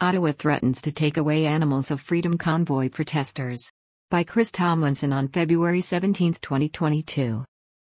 Ottawa threatens to take away animals of freedom convoy protesters. By Chris Tomlinson on February 17, 2022.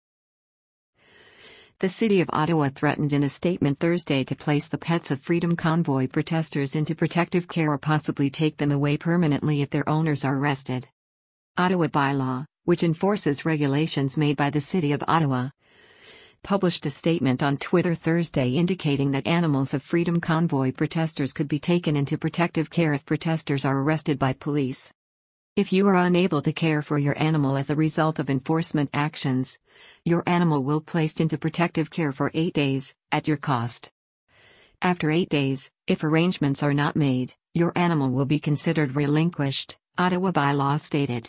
The City of Ottawa threatened in a statement Thursday to place the pets of Freedom Convoy protesters into protective care or possibly take them away permanently if their owners are arrested. Ottawa Bylaw, which enforces regulations made by the City of Ottawa, published a statement on Twitter Thursday indicating that animals of Freedom Convoy protesters could be taken into protective care if protesters are arrested by police. If you are unable to care for your animal as a result of enforcement actions, your animal will be placed into protective care for 8 days, at your cost. After 8 days, if arrangements are not made, your animal will be considered relinquished, Ottawa Bylaw stated.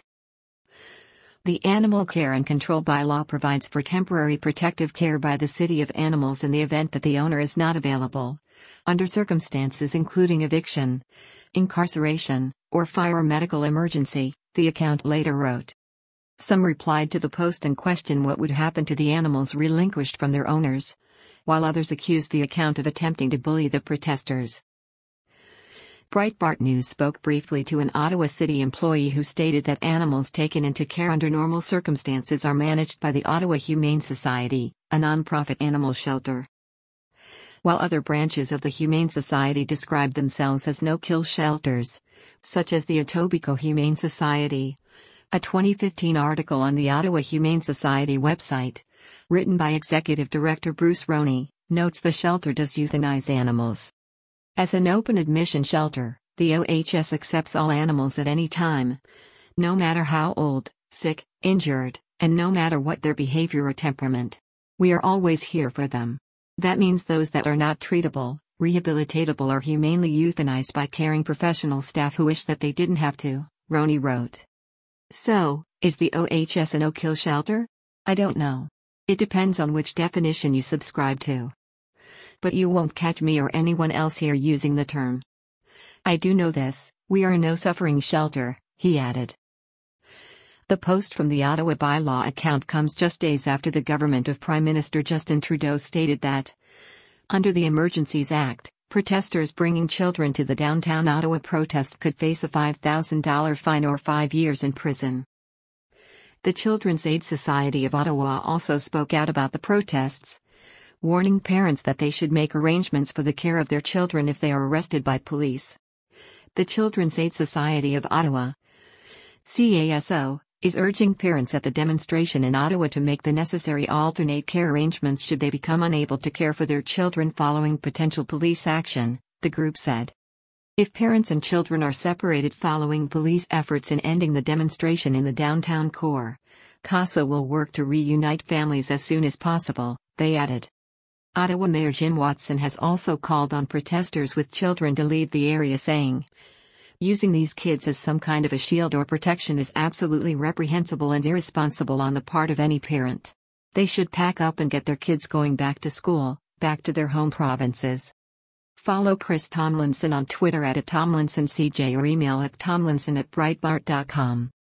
The Animal Care and Control Bylaw provides for temporary protective care by the City of Animals in the event that the owner is not available, under circumstances including eviction, incarceration, or fire or medical emergency, the account later wrote. Some replied to the post and questioned what would happen to the animals relinquished from their owners, while others accused the account of attempting to bully the protesters. Breitbart News spoke briefly to an Ottawa City employee who stated that animals taken into care under normal circumstances are managed by the Ottawa Humane Society, a nonprofit animal shelter. While other branches of the Humane Society describe themselves as no-kill shelters, such as the Etobicoke Humane Society. A 2015 article on the Ottawa Humane Society website, written by Executive Director Bruce Roney, notes the shelter does euthanize animals. As an open admission shelter, the OHS accepts all animals at any time, no matter how old, sick, injured, and no matter what their behavior or temperament. We are always here for them. That means those that are not treatable, rehabilitatable or humanely euthanized by caring professional staff who wish that they didn't have to, Roney wrote. So, is the OHS a no-kill shelter? I don't know. It depends on which definition you subscribe to. But you won't catch me or anyone else here using the term. I do know this, we are a no-suffering shelter, he added. The post from the Ottawa Bylaw account comes just days after the government of Prime Minister Justin Trudeau stated that, under the Emergencies Act, protesters bringing children to the downtown Ottawa protest could face a $5,000 fine or 5 years in prison. The Children's Aid Society of Ottawa also spoke out about the protests, warning parents that they should make arrangements for the care of their children if they are arrested by police. The Children's Aid Society of Ottawa, CASO, is urging parents at the demonstration in Ottawa to make the necessary alternate care arrangements should they become unable to care for their children following potential police action, the group said. If parents and children are separated following police efforts in ending the demonstration in the downtown core, CASO will work to reunite families as soon as possible, they added. Ottawa Mayor Jim Watson has also called on protesters with children to leave the area, saying, "Using these kids as some kind of a shield or protection is absolutely reprehensible and irresponsible on the part of any parent. They should pack up and get their kids going back to school, back to their home provinces." Follow Chris Tomlinson on Twitter @TomlinsonCJ or email at tomlinson@breitbart.com.